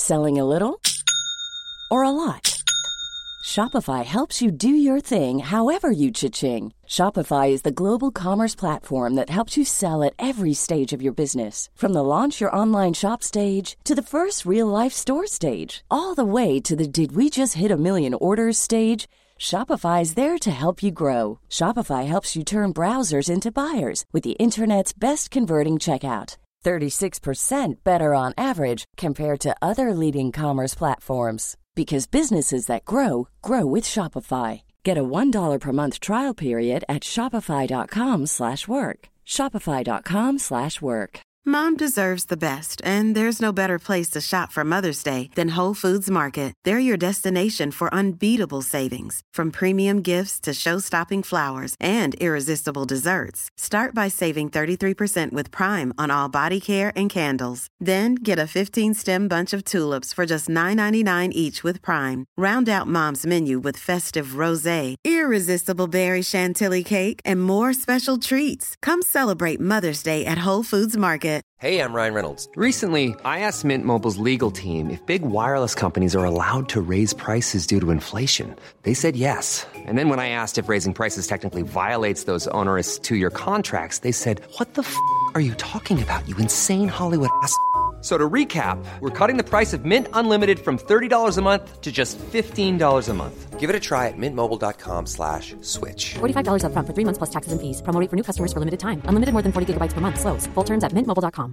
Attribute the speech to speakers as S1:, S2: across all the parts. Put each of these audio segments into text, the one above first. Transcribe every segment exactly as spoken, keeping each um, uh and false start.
S1: Selling a little or a lot? Shopify helps you do your thing however you cha-ching. Shopify is the global commerce platform that helps you sell at every stage of your business. From the launch your online shop stage to the first real-life store stage, all the way to the did we just hit a million orders stage. Shopify is there to help you grow. Shopify helps you turn browsers into buyers with the internet's best converting checkout. thirty-six percent better on average compared to other leading commerce platforms. Because businesses that grow, grow with Shopify. Get a one dollar per month trial period at shopify.com slash work. Shopify.com slash work.
S2: Mom deserves the best, and there's no better place to shop for Mother's Day than Whole Foods Market. They're your destination for unbeatable savings, from premium gifts to show-stopping flowers and irresistible desserts. Start by saving thirty-three percent with Prime on all body care and candles. Then get a fifteen-stem bunch of tulips for just nine ninety-nine each with Prime. Round out Mom's menu with festive rosé, irresistible berry chantilly cake, and more special treats. Come celebrate Mother's Day at Whole Foods Market.
S3: Hey, I'm Ryan Reynolds. Recently, I asked Mint Mobile's legal team if big wireless companies are allowed to raise prices due to inflation. They said yes. And then when I asked if raising prices technically violates those onerous two-year contracts, they said, what the f*** are you talking about, you insane Hollywood ass f- So to recap, we're cutting the price of Mint Unlimited from thirty dollars a month to just fifteen dollars a month. Give it a try at mintmobile.com slash switch.
S4: forty-five dollars up front for three months plus taxes and fees. Promo rate for new customers for limited time. Unlimited more than forty gigabytes per month. Slows full terms at mint mobile dot com.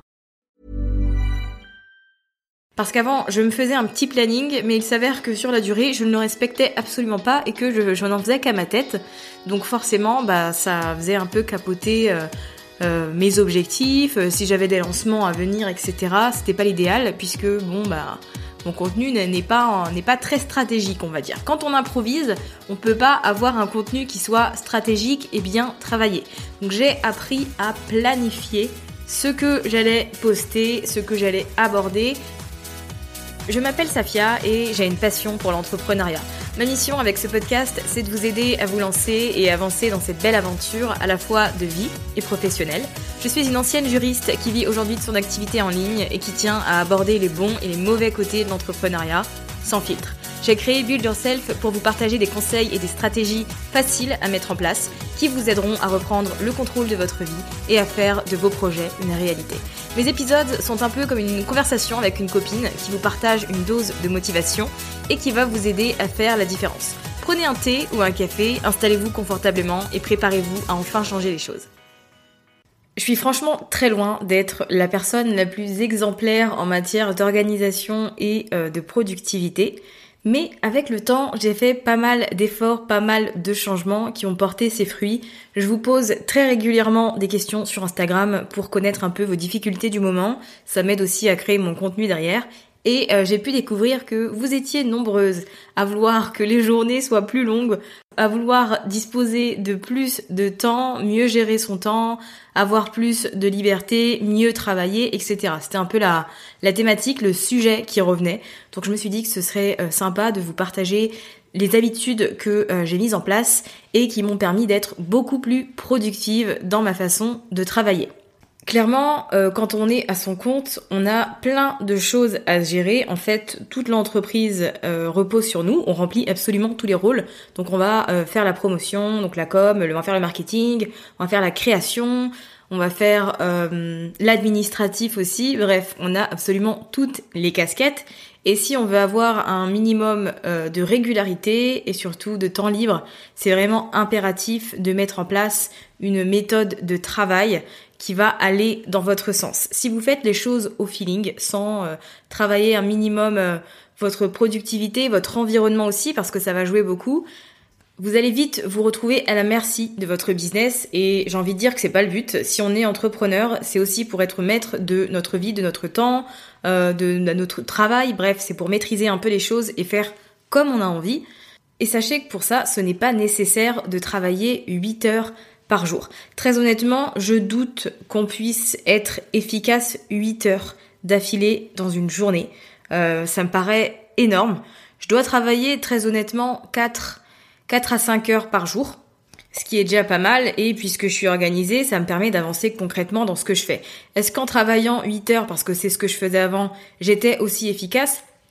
S5: Parce qu'avant, je me faisais un petit planning, mais il s'avère que sur la durée, je ne le respectais absolument pas et que je, je n'en faisais qu'à ma tête. Donc forcément, bah, ça faisait un peu capoter euh, euh, mes objectifs. Euh, si j'avais des lancements à venir, et cetera, c'était pas l'idéal puisque, bon, bah, mon contenu n'est pas, n'est pas très stratégique, on va dire. Quand on improvise, on peut pas avoir un contenu qui soit stratégique et bien travaillé. Donc j'ai appris à planifier ce que j'allais poster, ce que j'allais aborder. Je m'appelle Safia et j'ai une passion pour l'entrepreneuriat. Ma mission avec ce podcast, c'est de vous aider à vous lancer et avancer dans cette belle aventure à la fois de vie et professionnelle. Je suis une ancienne juriste qui vit aujourd'hui de son activité en ligne et qui tient à aborder les bons et les mauvais côtés de l'entrepreneuriat sans filtre. J'ai créé Build Yourself pour vous partager des conseils et des stratégies faciles à mettre en place qui vous aideront à reprendre le contrôle de votre vie et à faire de vos projets une réalité. Mes épisodes sont un peu comme une conversation avec une copine qui vous partage une dose de motivation et qui va vous aider à faire la différence. Prenez un thé ou un café, installez-vous confortablement et préparez-vous à enfin changer les choses. Je suis franchement très loin d'être la personne la plus exemplaire en matière d'organisation et euh, de productivité. Mais avec le temps, j'ai fait pas mal d'efforts, pas mal de changements qui ont porté ses fruits. Je vous pose très régulièrement des questions sur Instagram pour connaître un peu vos difficultés du moment. Ça m'aide aussi à créer mon contenu derrière. Et euh, j'ai pu découvrir que vous étiez nombreuses à vouloir que les journées soient plus longues, à vouloir disposer de plus de temps, mieux gérer son temps, avoir plus de liberté, mieux travailler, et cetera. C'était un peu la, la thématique, le sujet qui revenait. Donc je me suis dit que ce serait euh, sympa de vous partager les habitudes que euh, j'ai mises en place et qui m'ont permis d'être beaucoup plus productive dans ma façon de travailler. Clairement, euh, quand on est à son compte, on a plein de choses à gérer. En fait, toute l'entreprise euh, repose sur nous. On remplit absolument tous les rôles. Donc, on va euh, faire la promotion, donc la com, on va faire le marketing, on va faire la création, on va faire euh, l'administratif aussi. Bref, on a absolument toutes les casquettes. Et si on veut avoir un minimum euh, de régularité et surtout de temps libre, c'est vraiment impératif de mettre en place une méthode de travail qui va aller dans votre sens. Si vous faites les choses au feeling, sans euh, travailler un minimum euh, votre productivité, votre environnement aussi, parce que ça va jouer beaucoup, vous allez vite vous retrouver à la merci de votre business et j'ai envie de dire que c'est pas le but. Si on est entrepreneur, c'est aussi pour être maître de notre vie, de notre temps, euh, de, de notre travail. Bref, c'est pour maîtriser un peu les choses et faire comme on a envie. Et sachez que pour ça, ce n'est pas nécessaire de travailler huit heures par jour. Très honnêtement, je doute qu'on puisse être efficace huit heures d'affilée dans une journée. Euh, ça me paraît énorme. Je dois travailler très honnêtement quatre à cinq heures par jour, ce qui est déjà pas mal et puisque je suis organisée, ça me permet d'avancer concrètement dans ce que je fais. Est-ce qu'en travaillant huit heures, parce que c'est ce que je faisais avant, j'étais aussi efficace ?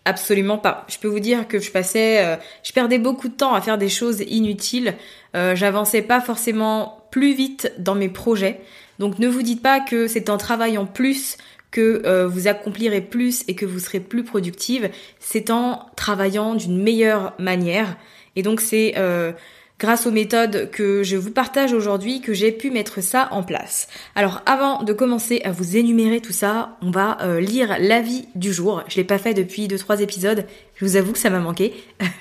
S5: Absolument pas. Je peux vous dire que je passais, euh, je perdais beaucoup de temps à faire des choses inutiles. Euh, j'avançais pas forcément plus vite dans mes projets. Donc ne vous dites pas que c'est en travaillant plus que euh, vous accomplirez plus et que vous serez plus productive. C'est en travaillant d'une meilleure manière. Et donc c'est euh, grâce aux méthodes que je vous partage aujourd'hui que j'ai pu mettre ça en place. Alors avant de commencer à vous énumérer tout ça, on va euh, lire l'avis du jour. Je l'ai pas fait depuis deux trois épisodes, je vous avoue que ça m'a manqué.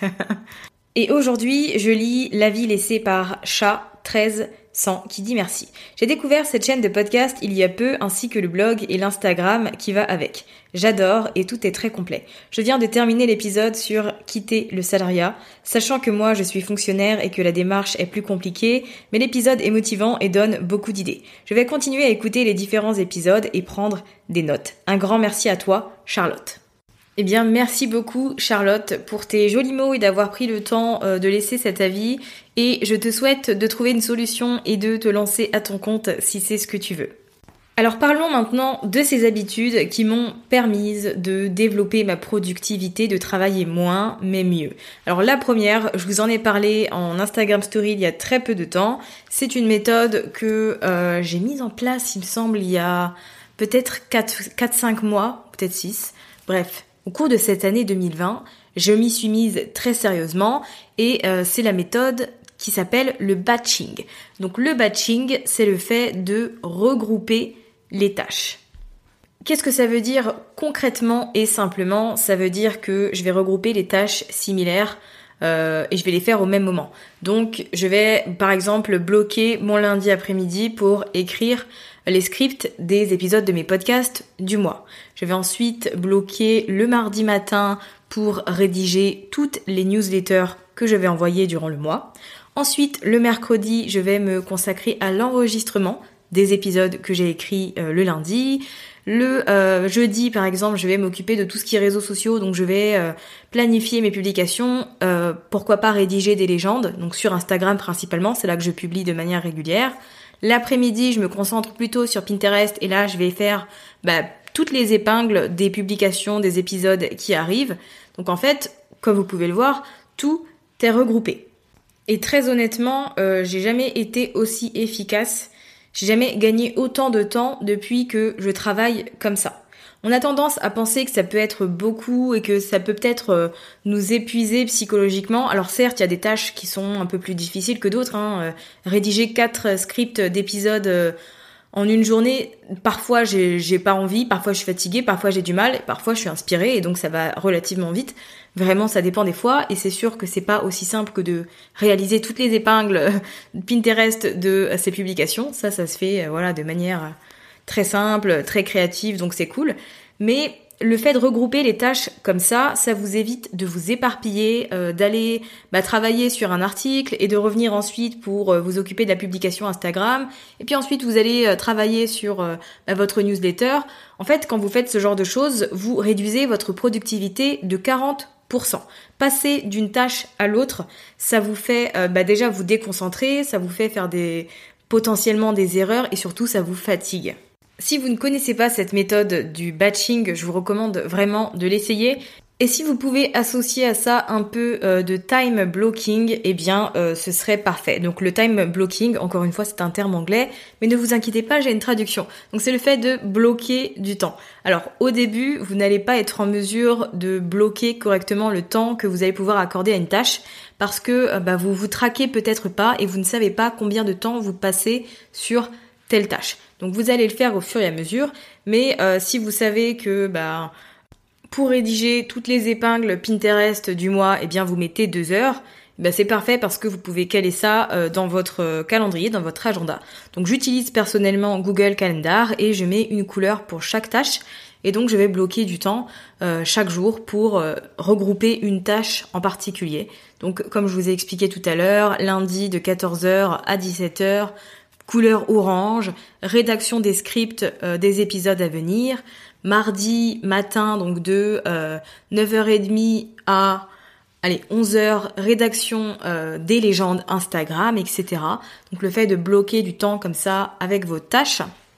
S5: Et aujourd'hui, je lis l'avis laissé par chat treize cents qui dit merci. J'ai découvert cette chaîne de podcast il y a peu ainsi que le blog et l'Instagram qui va avec. J'adore et tout est très complet. Je viens de terminer l'épisode sur quitter le salariat, sachant que moi je suis fonctionnaire et que la démarche est plus compliquée, mais l'épisode est motivant et donne beaucoup d'idées. Je vais continuer à écouter les différents épisodes et prendre des notes. Un grand merci à toi, Charlotte. Eh bien, merci beaucoup Charlotte pour tes jolis mots et d'avoir pris le temps euh, de laisser cet avis. Et je te souhaite de trouver une solution et de te lancer à ton compte si c'est ce que tu veux. Alors parlons maintenant de ces habitudes qui m'ont permise de développer ma productivité, de travailler moins mais mieux. Alors la première, je vous en ai parlé en Instagram Story il y a très peu de temps. C'est une méthode que euh, j'ai mise en place, il me semble, il y a peut-être quatre cinq mois, peut-être six. Bref. Au cours de cette année deux mille vingt, je m'y suis mise très sérieusement et euh, c'est la méthode qui s'appelle le batching. Donc le batching, c'est le fait de regrouper les tâches. Qu'est-ce que ça veut dire concrètement et simplement ? Ça veut dire que je vais regrouper les tâches similaires euh, et je vais les faire au même moment. Donc je vais par exemple bloquer mon lundi après-midi pour écrire les scripts des épisodes de mes podcasts du mois. Je vais ensuite bloquer le mardi matin pour rédiger toutes les newsletters que je vais envoyer durant le mois. Ensuite, le mercredi, je vais me consacrer à l'enregistrement des épisodes que j'ai écrits euh, le lundi. Le euh, jeudi, par exemple, je vais m'occuper de tout ce qui est réseaux sociaux, donc je vais euh, planifier mes publications, euh, pourquoi pas rédiger des légendes, donc sur Instagram principalement, c'est là que je publie de manière régulière. L'après-midi, je me concentre plutôt sur Pinterest et là, je vais faire bah, toutes les épingles des publications, des épisodes qui arrivent. Donc en fait, comme vous pouvez le voir, tout est regroupé. Et très honnêtement, euh, j'ai jamais été aussi efficace. J'ai jamais gagné autant de temps depuis que je travaille comme ça. On a tendance à penser que ça peut être beaucoup et que ça peut peut-être euh, nous épuiser psychologiquement. Alors certes, il y a des tâches qui sont un peu plus difficiles que d'autres. Hein. Euh, rédiger quatre scripts d'épisodes euh, en une journée, parfois j'ai, j'ai pas envie, parfois je suis fatiguée, parfois j'ai du mal, parfois je suis inspirée et donc ça va relativement vite. Vraiment, ça dépend des fois et c'est sûr que c'est pas aussi simple que de réaliser toutes les épingles Pinterest de ces publications. Ça, ça se fait euh, voilà de manière très simple, très créative, donc c'est cool. Mais le fait de regrouper les tâches comme ça, ça vous évite de vous éparpiller, euh, d'aller bah, travailler sur un article et de revenir ensuite pour euh, vous occuper de la publication Instagram. Et puis ensuite, vous allez euh, travailler sur euh, bah, votre newsletter. En fait, quand vous faites ce genre de choses, vous réduisez votre productivité de quarante pour cent. Passer d'une tâche à l'autre, ça vous fait euh, bah, déjà vous déconcentrer, ça vous fait faire des potentiellement des erreurs et surtout ça vous fatigue. Si vous ne connaissez pas cette méthode du batching, je vous recommande vraiment de l'essayer. Et si vous pouvez associer à ça un peu euh, de time blocking, eh bien euh, ce serait parfait. Donc le time blocking, encore une fois c'est un terme anglais, mais ne vous inquiétez pas, j'ai une traduction. Donc c'est le fait de bloquer du temps. Alors au début, vous n'allez pas être en mesure de bloquer correctement le temps que vous allez pouvoir accorder à une tâche parce que euh, bah, vous vous traquez peut-être pas et vous ne savez pas combien de temps vous passez sur telle tâche. Donc vous allez le faire au fur et à mesure, mais euh, si vous savez que bah, pour rédiger toutes les épingles Pinterest du mois, eh bien vous mettez deux heures, eh bien c'est parfait parce que vous pouvez caler ça euh, dans votre calendrier, dans votre agenda. Donc j'utilise personnellement Google Calendar et je mets une couleur pour chaque tâche et donc je vais bloquer du temps euh, chaque jour pour euh, regrouper une tâche en particulier. Donc comme je vous ai expliqué tout à l'heure, lundi de quatorze heures à dix-sept heures, couleur orange, rédaction des scripts euh, des épisodes à venir, mardi matin donc de euh, neuf heures trente à allez onze heures, rédaction euh, des légendes Instagram, et cetera. Donc le fait de bloquer du temps comme ça avec vos tâches,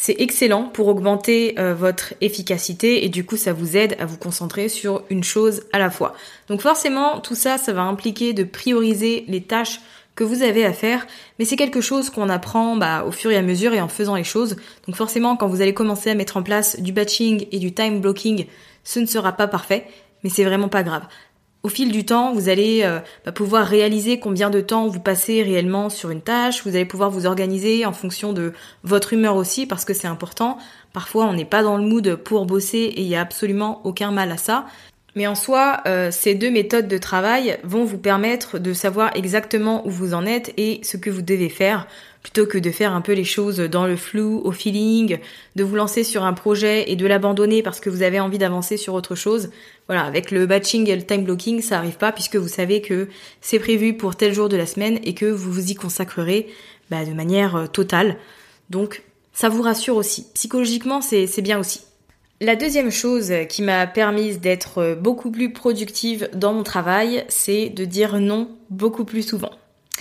S5: C'est excellent pour augmenter euh, votre efficacité et du coup ça vous aide à vous concentrer sur une chose à la fois. Donc forcément tout ça, ça va impliquer de prioriser les tâches que vous avez à faire, mais c'est quelque chose qu'on apprend bah, au fur et à mesure et en faisant les choses. Donc forcément quand vous allez commencer à mettre en place du batching et du time blocking, ce ne sera pas parfait, mais c'est vraiment pas grave. Au fil du temps, vous allez euh, bah, pouvoir réaliser combien de temps vous passez réellement sur une tâche. Vous allez pouvoir vous organiser en fonction de votre humeur aussi, parce que c'est important. Parfois, on n'est pas dans le mood pour bosser et il n'y a absolument aucun mal à ça. Mais en soi, euh, ces deux méthodes de travail vont vous permettre de savoir exactement où vous en êtes et ce que vous devez faire, plutôt que de faire un peu les choses dans le flou, au feeling, de vous lancer sur un projet et de l'abandonner parce que vous avez envie d'avancer sur autre chose. Voilà, avec le batching et le time blocking, ça arrive pas puisque vous savez que c'est prévu pour tel jour de la semaine et que vous vous y consacrerez bah, de manière euh, totale. Donc, ça vous rassure aussi. Psychologiquement, c'est, c'est bien aussi. La deuxième chose qui m'a permise d'être beaucoup plus productive dans mon travail, c'est de dire non beaucoup plus souvent.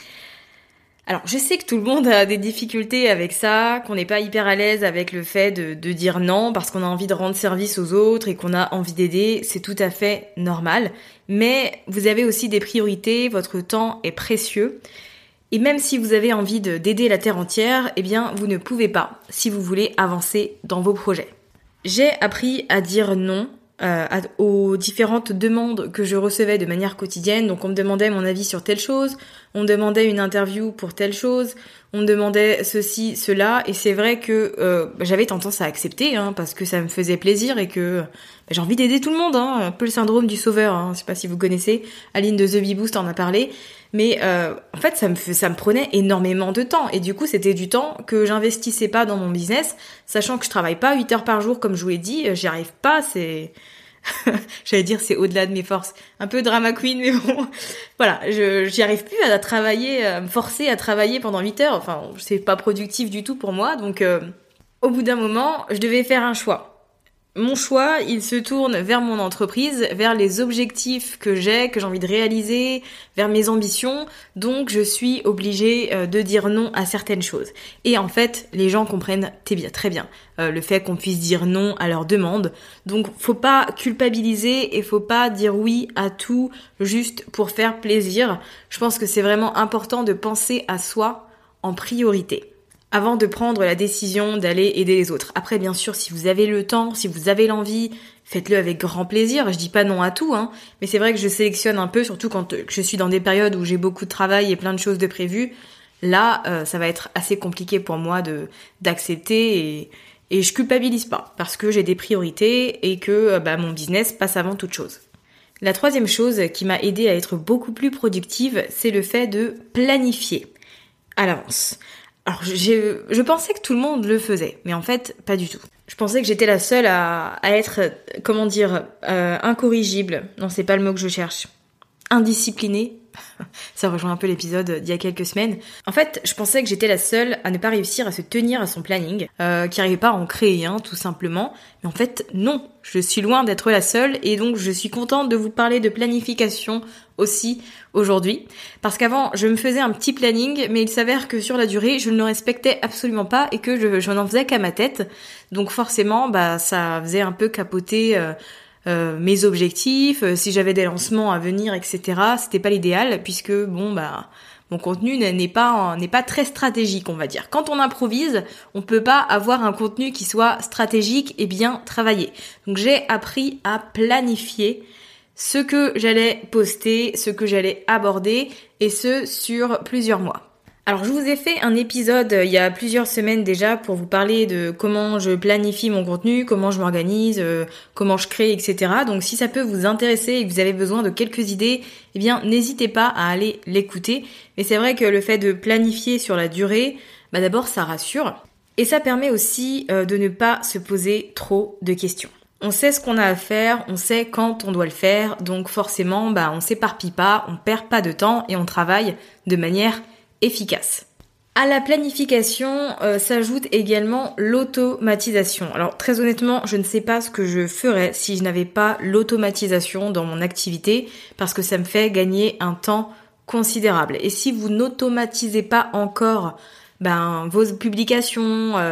S5: Alors, je sais que tout le monde a des difficultés avec ça, qu'on n'est pas hyper à l'aise avec le fait de, de dire non parce qu'on a envie de rendre service aux autres et qu'on a envie d'aider, c'est tout à fait normal. Mais vous avez aussi des priorités, votre temps est précieux. Et même si vous avez envie de, d'aider la terre entière, eh bien, vous ne pouvez pas si vous voulez avancer dans vos projets. J'ai appris à dire non euh, à, aux différentes demandes que je recevais de manière quotidienne. Donc on me demandait mon avis sur telle chose, on me demandait une interview pour telle chose, on me demandait ceci, cela. Et c'est vrai que euh, j'avais tendance à accepter hein, parce que ça me faisait plaisir et que bah, j'ai envie d'aider tout le monde. Hein, un peu le syndrome du sauveur, hein, je sais pas si vous connaissez, Aline de The Bee Boost en a parlé. Mais euh, en fait, ça me, ça me prenait énormément de temps. Et du coup, c'était du temps que j'investissais pas dans mon business, sachant que je travaille pas huit heures par jour, comme je vous l'ai dit. J'y arrive pas, c'est... J'allais dire, c'est au-delà de mes forces. Un peu drama queen, mais bon... Voilà, je j'y arrive plus à travailler, à me forcer à travailler pendant huit heures. Enfin, c'est pas productif du tout pour moi. Donc, euh, au bout d'un moment, je devais faire un choix. Mon choix, il se tourne vers mon entreprise, vers les objectifs que j'ai, que j'ai envie de réaliser, vers mes ambitions. Donc, je suis obligée de dire non à certaines choses. Et en fait, les gens comprennent très bien euh, le fait qu'on puisse dire non à leurs demandes. Donc, faut pas culpabiliser et faut pas dire oui à tout juste pour faire plaisir. Je pense que c'est vraiment important de penser à soi en priorité avant de prendre la décision d'aller aider les autres. Après, bien sûr, si vous avez le temps, si vous avez l'envie, faites-le avec grand plaisir. Je dis pas non à tout, hein, mais c'est vrai que je sélectionne un peu, surtout quand je suis dans des périodes où j'ai beaucoup de travail et plein de choses de prévues. Là, euh, ça va être assez compliqué pour moi de d'accepter et, et je culpabilise pas parce que j'ai des priorités et que bah, mon business passe avant toute chose. La troisième chose qui m'a aidée à être beaucoup plus productive, c'est le fait de planifier à l'avance. Alors, j'ai, je pensais que tout le monde le faisait, mais en fait, pas du tout. Je pensais que j'étais la seule à, à être, comment dire, euh, incorrigible. Non, c'est pas le mot que je cherche. Indisciplinée. Ça rejoint un peu l'épisode d'il y a quelques semaines. En fait, je pensais que j'étais la seule à ne pas réussir à se tenir à son planning, euh, qui n'arrivait pas à en créer un, tout simplement. Mais en fait, non. Je suis loin d'être la seule et donc je suis contente de vous parler de planification aussi aujourd'hui. Parce qu'avant, je me faisais un petit planning, mais il s'avère que sur la durée, je ne le respectais absolument pas et que je, je n'en faisais qu'à ma tête. Donc forcément, bah, ça faisait un peu capoter euh, euh, mes objectifs. Euh, si j'avais des lancements à venir, et cetera, c'était pas l'idéal puisque, bon, bah... mon contenu n'est pas n'est pas très stratégique, on va dire. Quand on improvise, on peut pas avoir un contenu qui soit stratégique et bien travaillé. Donc j'ai appris à planifier ce que j'allais poster, ce que j'allais aborder, et ce sur plusieurs mois. Alors je vous ai fait un épisode il y a plusieurs semaines déjà pour vous parler de comment je planifie mon contenu, comment je m'organise, euh, comment je crée, et cetera. Donc si ça peut vous intéresser et que vous avez besoin de quelques idées, eh bien n'hésitez pas à aller l'écouter. Mais c'est vrai que le fait de planifier sur la durée, bah d'abord ça rassure et ça permet aussi euh, de ne pas se poser trop de questions. On sait ce qu'on a à faire, on sait quand on doit le faire, donc forcément bah on s'éparpille pas, on perd pas de temps et on travaille de manière efficace. À la planification euh, s'ajoute également l'automatisation. Alors très honnêtement, je ne sais pas ce que je ferais si je n'avais pas l'automatisation dans mon activité parce que ça me fait gagner un temps considérable. Et si vous n'automatisez pas encore ben, vos publications, euh,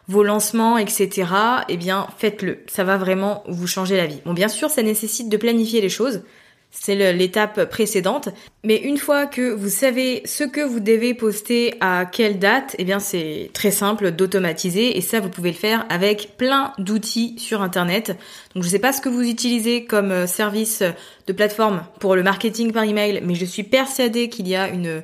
S5: vos lancements, et cetera, eh bien, faites-le. Ça va vraiment vous changer la vie. Bon, bien sûr, ça nécessite de planifier les choses. C'est le, l'étape précédente. Mais une fois que vous savez ce que vous devez poster à quelle date, eh bien, c'est très simple d'automatiser. Et ça, vous pouvez le faire avec plein d'outils sur Internet. Donc, je sais pas ce que vous utilisez comme service de plateforme pour le marketing par email, mais je suis persuadée qu'il y a une...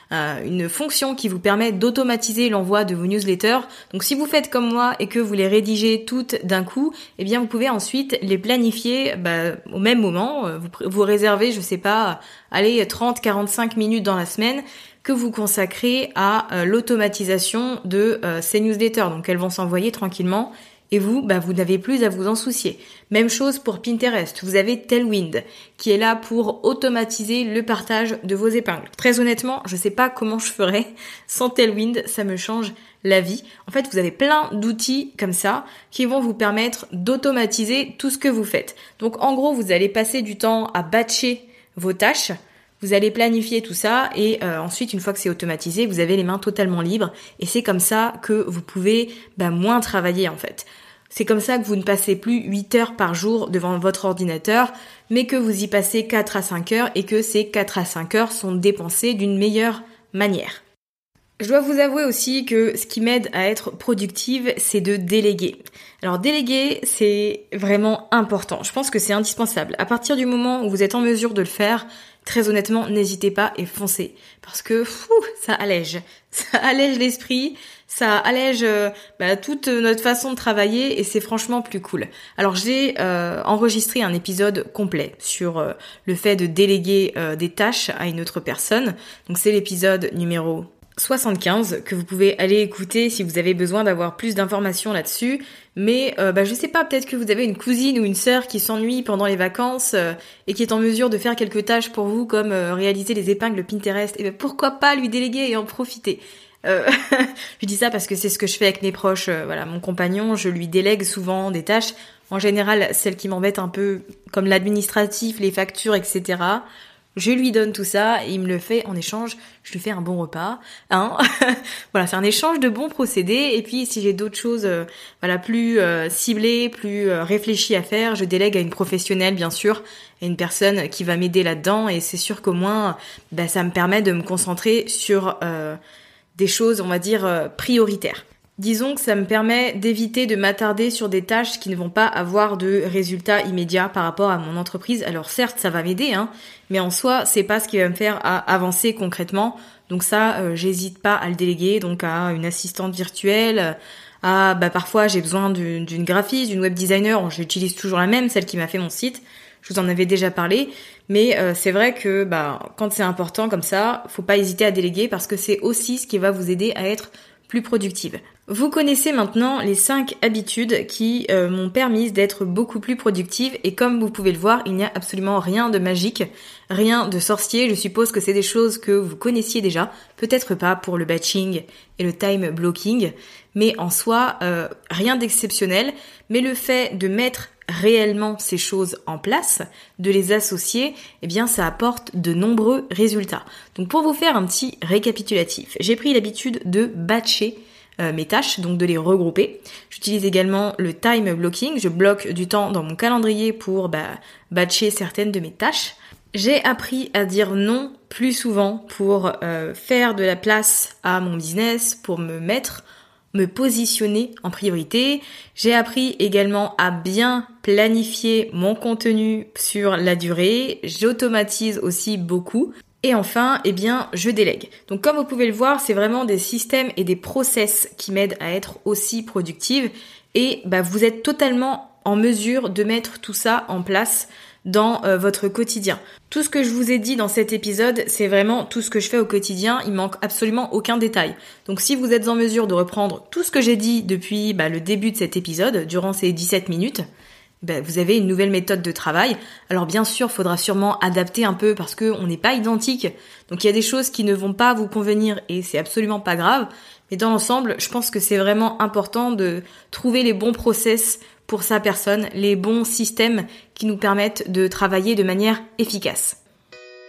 S5: une fonction qui vous permet d'automatiser l'envoi de vos newsletters. Donc si vous faites comme moi et que vous les rédigez toutes d'un coup, eh bien vous pouvez ensuite les planifier bah, au même moment. Vous, vous réservez, je sais pas, allez, trente à quarante-cinq minutes dans la semaine que vous consacrez à euh, l'automatisation de euh, ces newsletters. Donc elles vont s'envoyer tranquillement. Et vous, bah, vous n'avez plus à vous en soucier. Même chose pour Pinterest. Vous avez Tailwind qui est là pour automatiser le partage de vos épingles. Très honnêtement, je sais pas comment je ferais sans Tailwind. Ça me change la vie. En fait, vous avez plein d'outils comme ça qui vont vous permettre d'automatiser tout ce que vous faites. Donc, en gros, vous allez passer du temps à batcher vos tâches. Vous allez planifier tout ça et euh, ensuite, une fois que c'est automatisé, vous avez les mains totalement libres. Et c'est comme ça que vous pouvez bah, moins travailler en fait. C'est comme ça que vous ne passez plus huit heures par jour devant votre ordinateur, mais que vous y passez quatre à cinq heures et que ces quatre à cinq heures sont dépensées d'une meilleure manière. Je dois vous avouer aussi que ce qui m'aide à être productive, c'est de déléguer. Alors déléguer, c'est vraiment important. Je pense que c'est indispensable. À partir du moment où vous êtes en mesure de le faire, très honnêtement, n'hésitez pas et foncez. Parce que fou, ça allège. Ça allège l'esprit, ça allège euh, bah, toute notre façon de travailler et c'est franchement plus cool. Alors j'ai euh, enregistré un épisode complet sur euh, le fait de déléguer euh, des tâches à une autre personne. Donc c'est l'épisode numéro soixante-quinze que vous pouvez aller écouter si vous avez besoin d'avoir plus d'informations là-dessus. Mais euh, bah, je sais pas, peut-être que vous avez une cousine ou une sœur qui s'ennuie pendant les vacances euh, et qui est en mesure de faire quelques tâches pour vous comme euh, réaliser les épingles Pinterest. Et ben pourquoi pas lui déléguer et en profiter. Euh, je dis ça parce que c'est ce que je fais avec mes proches. Euh, voilà, mon compagnon, je lui délègue souvent des tâches. En général, celles qui m'embêtent un peu, comme l'administratif, les factures, et cetera. Je lui donne tout ça et il me le fait en échange. Je lui fais un bon repas, hein. Voilà, c'est un échange de bons procédés. Et puis, si j'ai d'autres choses, euh, voilà, plus euh, ciblées, plus euh, réfléchies à faire, je délègue à une professionnelle, bien sûr, à une personne qui va m'aider là-dedans. Et c'est sûr qu'au moins, bah, ça me permet de me concentrer sur euh, des choses, on va dire, euh, prioritaires. Disons que ça me permet d'éviter de m'attarder sur des tâches qui ne vont pas avoir de résultats immédiats par rapport à mon entreprise. Alors certes, ça va m'aider, hein, mais en soi, c'est pas ce qui va me faire avancer concrètement. Donc ça, euh, j'hésite pas à le déléguer, donc à une assistante virtuelle, à bah parfois j'ai besoin d'une, d'une graphiste, d'une web designer. J'utilise toujours la même, celle qui m'a fait mon site. Je vous en avais déjà parlé, mais euh, c'est vrai que bah quand c'est important comme ça, faut pas hésiter à déléguer parce que c'est aussi ce qui va vous aider à être plus productive. Vous connaissez maintenant les cinq habitudes qui euh, m'ont permis d'être beaucoup plus productive et comme vous pouvez le voir, il n'y a absolument rien de magique, rien de sorcier. Je suppose que c'est des choses que vous connaissiez déjà, peut-être pas pour le batching et le time blocking, mais en soi, euh, rien d'exceptionnel. Mais le fait de mettre réellement ces choses en place, de les associer, eh bien ça apporte de nombreux résultats. Donc pour vous faire un petit récapitulatif, j'ai pris l'habitude de batcher euh, mes tâches, donc de les regrouper. J'utilise également le time blocking, je bloque du temps dans mon calendrier pour bah, batcher certaines de mes tâches. J'ai appris à dire non plus souvent pour euh, faire de la place à mon business, pour me mettre me positionner en priorité. J'ai appris également à bien planifier mon contenu sur la durée. J'automatise aussi beaucoup. Et enfin, eh bien, je délègue. Donc comme vous pouvez le voir, c'est vraiment des systèmes et des process qui m'aident à être aussi productive. Et bah, vous êtes totalement en mesure de mettre tout ça en place dans euh, votre quotidien. Tout ce que je vous ai dit dans cet épisode, c'est vraiment tout ce que je fais au quotidien, il manque absolument aucun détail. Donc si vous êtes en mesure de reprendre tout ce que j'ai dit depuis bah, le début de cet épisode, durant ces dix-sept minutes, bah, vous avez une nouvelle méthode de travail. Alors bien sûr, il faudra sûrement adapter un peu parce qu'on n'est pas identique. Donc il y a des choses qui ne vont pas vous convenir et c'est absolument pas grave. Mais dans l'ensemble, je pense que c'est vraiment important de trouver les bons process pour sa personne, les bons systèmes qui nous permettent de travailler de manière efficace.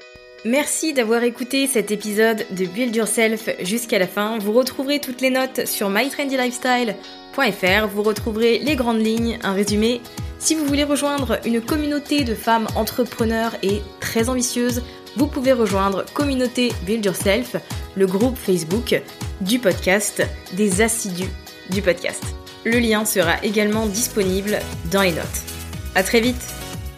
S5: Merci d'avoir écouté cet épisode de Build Yourself jusqu'à la fin. Vous retrouverez toutes les notes sur my trendy lifestyle point f r. Vous retrouverez les grandes lignes, un résumé. Si vous voulez rejoindre une communauté de femmes entrepreneurs et très ambitieuses, vous pouvez rejoindre Communauté Build Yourself, le groupe Facebook du podcast, des assidus du podcast. Le lien sera également disponible dans les notes. À très vite!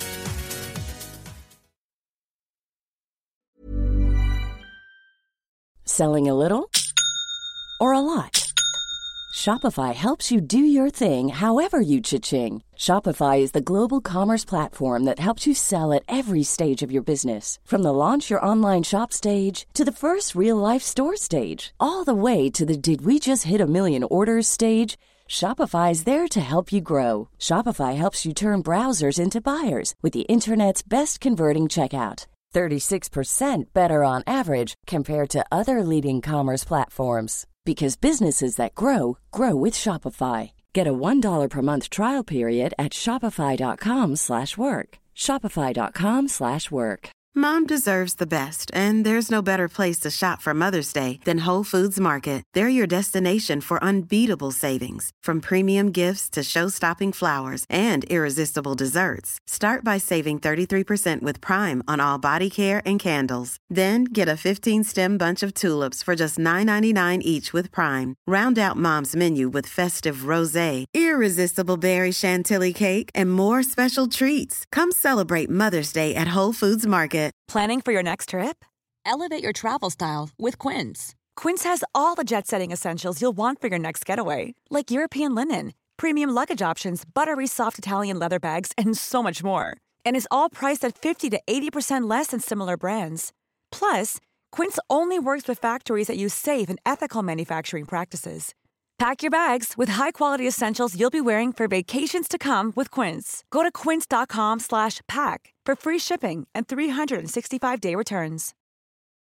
S1: Selling a little or a lot? Shopify helps you do your thing however you cha-ching. Shopify is the global commerce platform that helps you sell at every stage of your business. From the launch your online shop stage to the first real-life store stage, all the way to the did we just hit a million orders stage. Shopify is there to help you grow. Shopify helps you turn browsers into buyers with the internet's best converting checkout. thirty-six percent better on average compared to other leading commerce platforms. Because businesses that grow, grow with Shopify. Get a one dollar per month trial period at shopify.com slash work. Shopify.com slash work.
S2: Mom deserves the best, and there's no better place to shop for Mother's Day than Whole Foods Market. They're your destination for unbeatable savings, from premium gifts to show-stopping flowers and irresistible desserts. Start by saving thirty-three percent with Prime on all body care and candles. Then get a fifteen-stem bunch of tulips for just nine ninety-nine each with Prime. Round out Mom's menu with festive rosé, irresistible berry chantilly cake, and more special treats. Come celebrate Mother's Day at Whole Foods Market.
S6: Planning for your next trip? Elevate your travel style with Quince. Quince has all the jet-setting essentials you'll want for your next getaway, like European linen, premium luggage options, buttery soft Italian leather bags, and so much more. And is all priced at fifty to eighty percent less than similar brands. Plus, Quince only works with factories that use safe and ethical manufacturing practices. Pack your bags with high-quality essentials you'll be wearing for vacations to come with Quince. Go to quince.com slash pack for free shipping and three sixty-five day returns.